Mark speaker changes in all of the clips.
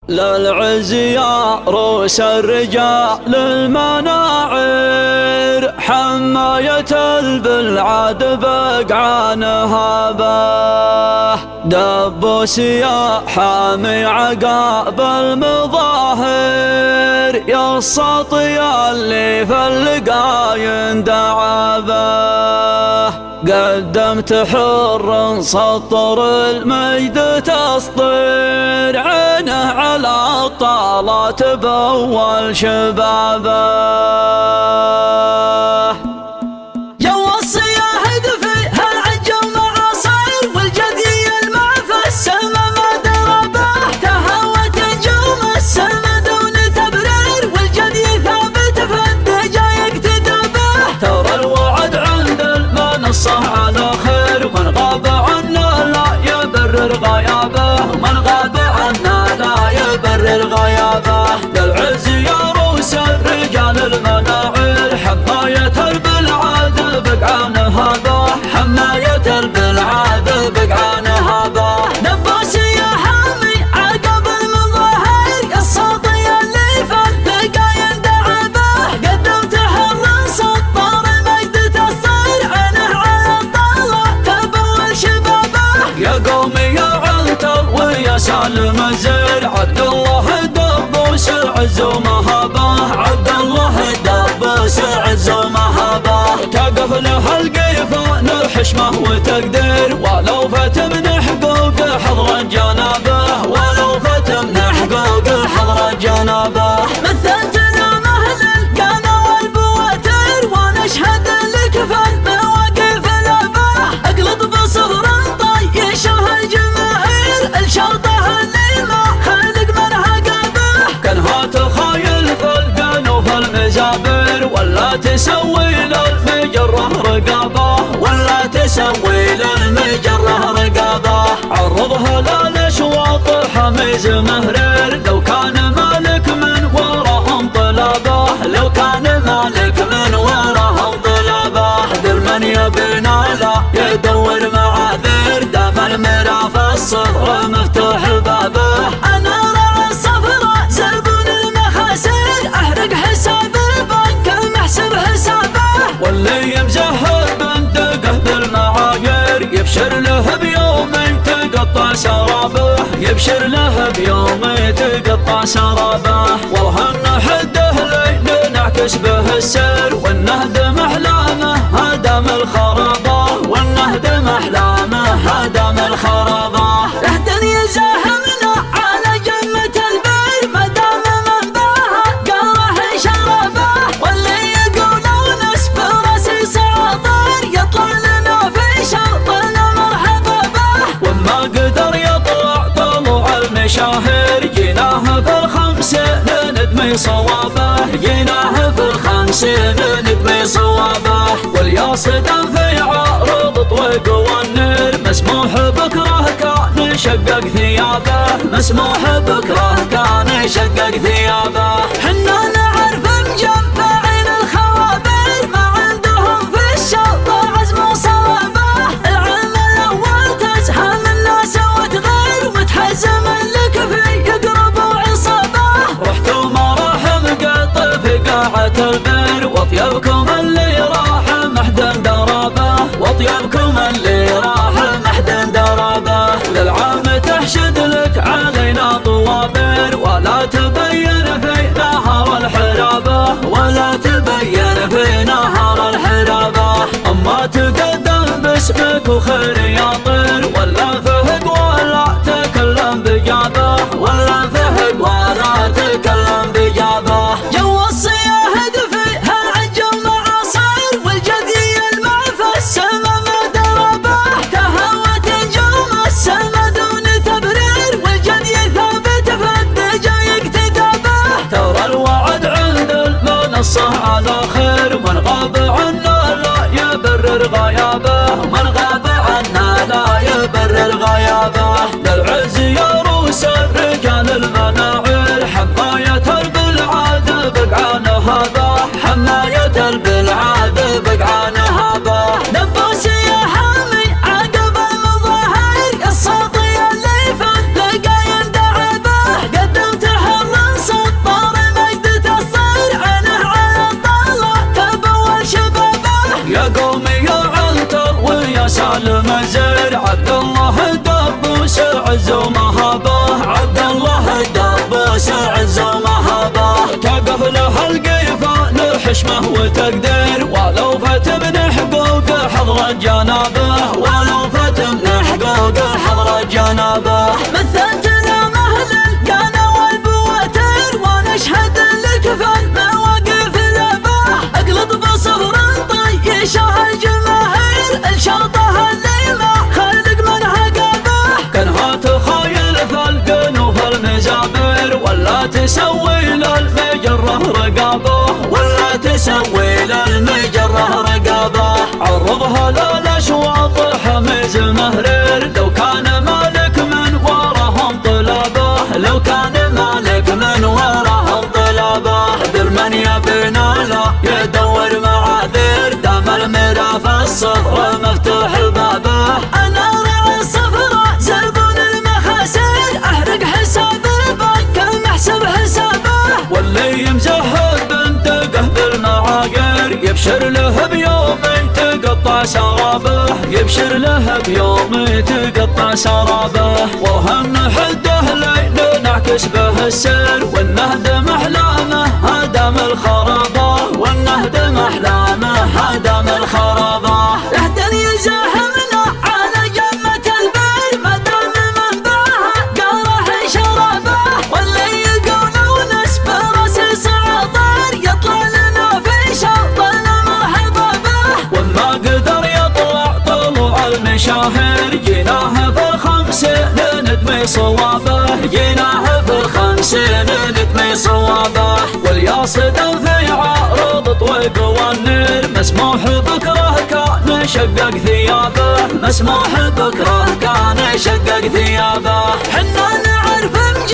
Speaker 1: للعز يا روس الرجال المناعر، حماية البلعاد بقعان هابه. دبوس يا حامي عقاب المظاهر، يا السطي اللي في اللقاين دعابه. قدمت حر سطر المجد تسطير، عينه على الطالات بأول شبابه.
Speaker 2: جو الصياح دفي هالعجة ومعاصير، والجدي يلمع في السما ما دربه. تهوت نجوم السما دون تبرير، والجدي ثابت في الدجا يقتدى به.
Speaker 1: ترى الوعد عند المنصة على خير، ومن غاب عنا لا يبرر غيابه. ومن غاب عنا لا يبرر غيابه. للعز يا روس الرجال المناعر، حماية البلعاد بقعان هابه. حماية البلعاد بقعان هابه.
Speaker 2: دبوس يا حامي عقب المظاهر، يا السطي اللي في اللقاين دعبه. قدمت حر سطر المجد تسطير، عينه على الطالات بأول شبابه.
Speaker 1: يا قومي يا عنتر ويا سالم الزير، عبد الله دبوس العز ومهابه. عبد الله دبوس العز ومهابه. تقف له القيفان الحشمه وتقدير، ولو فات من حقوق حضر جنابه. ولو فات من حقوق حضر جنابه.
Speaker 2: مثلتنا مهل القنا والبواتر، ونشهد لك في المواقف الاباه. اقلط بصغر طيشه الجماهير، الشرطه اللي ما خلق منها قابه.
Speaker 1: كانها تخايل في القنا وفي المزابر، ولا تسوي للمجره رقابه. ولا تسوي للمجره رقابه. عرضها للاشواط حميز مهرير، لو كان مالك من وراهم طلابه. لو كان مالك من وراهم طلابه. در من يبينا لا يدور معاذير، دام المراف الصفر مفتوح بابه.
Speaker 2: انا راعي الصفرة زبون المخاسر، احرق حساب البنك المحسب حسابه.
Speaker 1: واللي مزهر بندقه بالمعايير، يبشر له بيومين تقطع سرابه. يبشر له بيومين تقطع سرابه. والله ان حده لين نعكس به السير، والنهدم احلامه هدم الخرابه. والنهدم احلامه هدم الخرابه.
Speaker 2: رهدا يزاحمنا على جمة البير، ما دام من باها قاره شربه. واللي يقولون اسبر راسي ساطر، يطلع لنا في شرطنا مرحبا به.
Speaker 1: وما قدر يطلع طلوع المشاهير، جيناه في الخمسين ندمي صوابه. جيناه في الخمسين ندمي صوابه. والياصد في عارض طويق والنير، مسموح بكره كان شقق ثيابه. مسموح بكره كان شقق ثيابه.
Speaker 2: حنا نعرف مجمعين الخوابر، ما عندهم في الشرطة عزم وصوابه. العلم الاول تزحم الناس وتغير، وتحزم لك في يقرب وعصابه.
Speaker 1: رحت وما راح مقط في قاعة البير، واطيبكم اللي راح محدن درابه. واطيبكم اللي راح محدن درابه. وللعام تحشد لك علينا طوابير، ولا تبين في نهر الحرابه. ولا تبين في نهر الحرابه. اما تقدم باسمك وخير يطير، ولا فهد ولا تكلم بجابه. ولا فهد ولا تكلم بجابه.
Speaker 2: جو الصياح دفي هالعجة ومعاصير، والجدي يلمع في السما ما دربه. تهوت نجوم السما دون تبرير، والجدي ثابت في الدجا يقتدى به.
Speaker 1: ترى الوعد عند المنصة على خير، ومن غاب عنا لا يبرر غيابه. ومن غاب عنا لا يبرر غيابه. للعز يا روس الرجال المناعر، حماية البلعاد بقعان هابه. حماية البلعاد بقعان هابه.
Speaker 2: دبوس يا حامي عقب المظاهر، يا السطي اللي في اللقاين دعبه. قدمت
Speaker 1: عز ومهابه، عبد الله الدبوس عز ومهابه. تقف له القيفان حشمه وتقدير، ولو فات من حقوق حضرة جنابه، ولو فات من حقوق حضرة جنابه.
Speaker 2: مثلت له مهل القنا والبواتر، ونشهد لك في المواقف ذبه. اقلط بصفر طيشه الجماهير، الشرطه اللي ما خلق منها قبه.
Speaker 1: كانها تخايل في القنوف المزابر، ولا تسوي للمجره رقابه، ولا تسوي للمجره رقابه. عرضها للاشواط حميز مهرير، لو كان مالك من وراهم طلابه، لو كان مالك من وراهم طلابه. در من يبينا لا يدور معاذير، دام الميراث الصفر مفتوح بابه.
Speaker 2: انا راعي الصفرة زبون المخاسر، احرق حساب البنك المحسب حسابه.
Speaker 1: واللي مزهد بنتقه بالمعاقير، يبشر له بيوم تقطع سرابه، يبشر له بيوم تقطع سرابه. وهم حده ليل نعكس به السير، والنهد محلامه هدم الخرابه، والنهد محلامه هدم الخرابه.
Speaker 2: لهدا يزاحمنا على جمة البير، ما دام منبعها قاره شرابه. واللي يقولون اسبه راس صعطير، يطلع لنا في شوط المرحبا به.
Speaker 1: وما قدر يطلع طلوع المشاهير، جيناه في الخمسين ندمي صوابه، جيناه في الخمسين ندمي صوابه. والياصد في عارض طويق والنير، مسموح بكره كان شقق ثيابه، مسموح بكره كان شقق ثيابه.
Speaker 2: حنا نعرف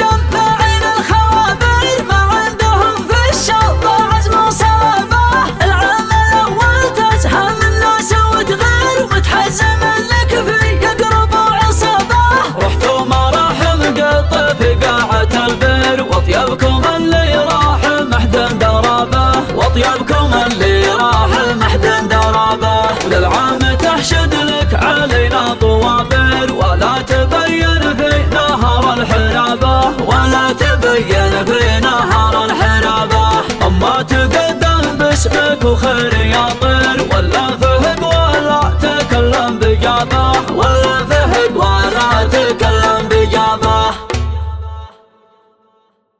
Speaker 2: مجمعين الخوابير، ما عندهم في الشوط عزم وصلابه. العام الاول تزهم الناس وتغير، ومتحزم لك في يقرب عصابه.
Speaker 1: رحتوا مراحم قط في قاعة البير، واطيبكم اللي راح محدن درابه، واطيبكم اللي راح محدن درابه. وللعام تحشد لك علينا طوابير، ولا تبين في نهر الحرابه، ولا تبين في نهر الحرابه. اما تقدم باسمك وخير يا طير،